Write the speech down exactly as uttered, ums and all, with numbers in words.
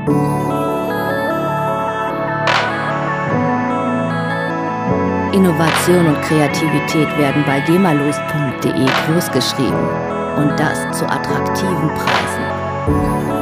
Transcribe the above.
Innovation und Kreativität werden bei gemalust punkt de großgeschrieben und das zu attraktiven Preisen.